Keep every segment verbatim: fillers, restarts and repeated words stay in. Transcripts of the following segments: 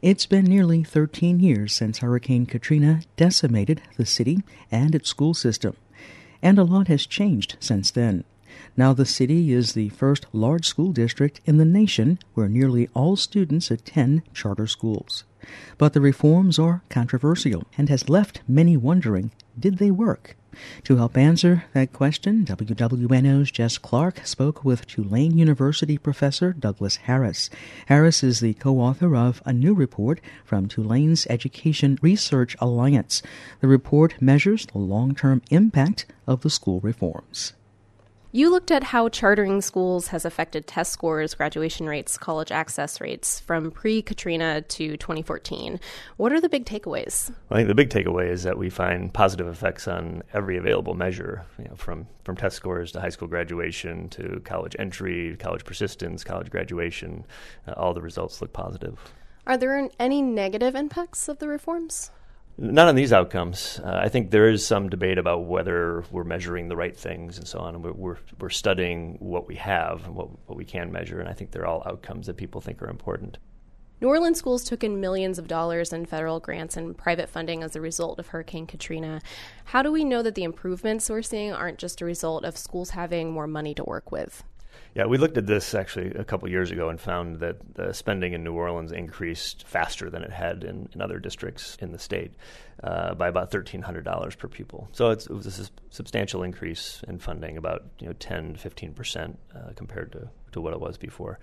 It's been nearly thirteen years since Hurricane Katrina decimated the city and its school system, and a lot has changed since then. Now the city is the first large school district in the nation where nearly all students attend charter schools. But the reforms are controversial and has left many wondering, did they work? To help answer that question, W W N O's Jess Clark spoke with Tulane University professor Douglas Harris. Harris is the co-author of a new report from Tulane's Education Research Alliance. The report measures the long-term impact of the school reforms. You looked at how chartering schools has affected test scores, graduation rates, college access rates from pre-Katrina to twenty fourteen. What are the big takeaways? I think the big takeaway is that we find positive effects on every available measure, you know, from, from test scores to high school graduation to college entry, college persistence, college graduation. Uh, all the results look positive. Are there any negative impacts of the reforms? Not on these outcomes. Uh, I think there is some debate about whether we're measuring the right things and so on. And we're we're, we're studying what we have and what, what we can measure, and I think they're all outcomes that people think are important. New Orleans schools took in millions of dollars in federal grants and private funding as a result of Hurricane Katrina. How do we know that the improvements we're seeing aren't just a result of schools having more money to work with? Yeah, we looked at this actually a couple years ago and found that the spending in New Orleans increased faster than it had in, in other districts in the state uh, by about thirteen hundred dollars per pupil. So it's, it was a substantial increase in funding, about you know ten to fifteen percent uh, compared to, to what it was before.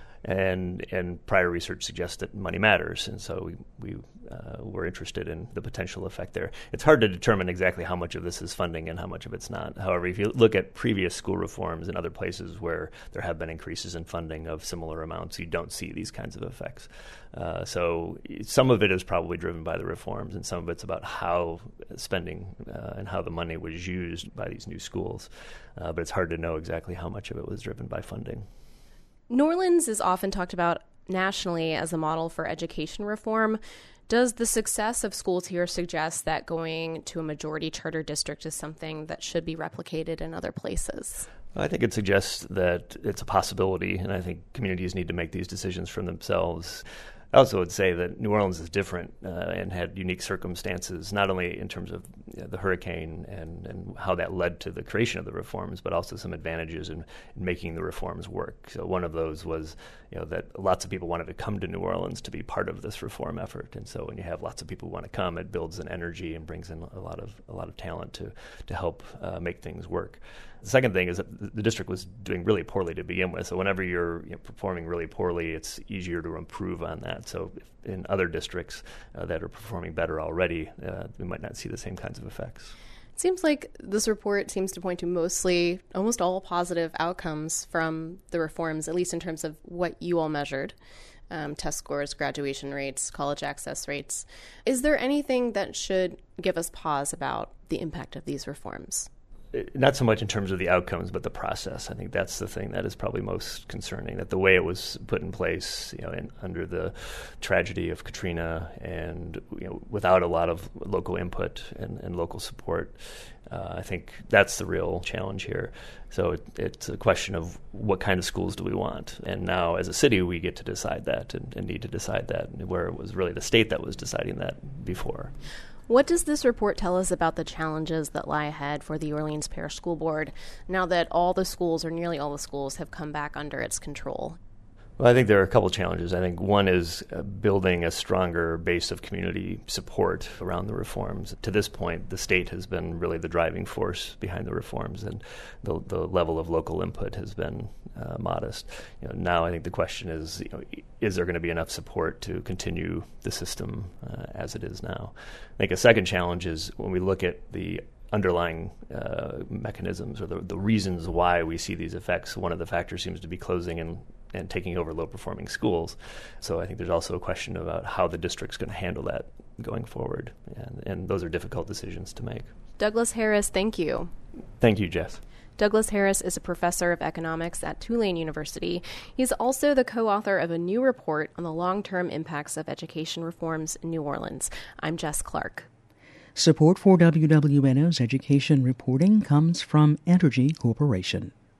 And and prior research suggests that money matters, and so we, we uh, were interested in the potential effect there. It's hard to determine exactly how much of this is funding and how much of it's not. However, if you look at previous school reforms in other places where there have been increases in funding of similar amounts, you don't see these kinds of effects. Uh, so some of it is probably driven by the reforms, and some of it's about how spending uh, and how the money was used by these new schools. Uh, but it's hard to know exactly how much of it was driven by funding. New Orleans is often talked about nationally as a model for education reform. Does the success of schools here suggest that going to a majority charter district is something that should be replicated in other places? I think it suggests that it's a possibility, and I think communities need to make these decisions for themselves. I also would say that New Orleans is different uh, and had unique circumstances, not only in terms of you know, the hurricane and, and how that led to the creation of the reforms, but also some advantages in, in making the reforms work. So one of those was you know, that lots of people wanted to come to New Orleans to be part of this reform effort. And so when you have lots of people who want to come, it builds an energy and brings in a lot of a lot of talent to, to help uh, make things work. The second thing is that the district was doing really poorly to begin with. So whenever you're you know, performing really poorly, it's easier to improve on that. So in other districts uh, that are performing better already, uh, we might not see the same kinds of effects. It seems like this report seems to point to mostly, almost all positive outcomes from the reforms, at least in terms of what you all measured. Um, test scores, graduation rates, college access rates. Is there anything that should give us pause about the impact of these reforms? Not so much in terms of the outcomes, but the process. I think that's the thing that is probably most concerning, that the way it was put in place, you know, in, under the tragedy of Katrina and you know, without a lot of local input and, and local support, uh, I think that's the real challenge here. So it, it's a question of what kind of schools do we want? And now as a city, we get to decide that and, and need to decide that, where it was really the state that was deciding that before. What does this report tell us about the challenges that lie ahead for the Orleans Parish School Board now that all the schools, or nearly all the schools, have come back under its control? Well, I think there are a couple of challenges. I think one is uh, building a stronger base of community support around the reforms. To this point, the state has been really the driving force behind the reforms, and the, the level of local input has been uh, modest. You know, now I think the question is, you know, is there going to be enough support to continue the system uh, as it is now? I think a second challenge is when we look at the underlying uh, mechanisms or the, the reasons why we see these effects. One of the factors seems to be closing and, and taking over low-performing schools. So I think there's also a question about how the district's going to handle that going forward. And, and those are difficult decisions to make. Douglas Harris, thank you. Thank you, Jess. Douglas Harris is a professor of economics at Tulane University. He's also the co-author of a new report on the long-term impacts of education reforms in New Orleans. I'm Jess Clark. Support for W W N O's education reporting comes from Entergy Corporation.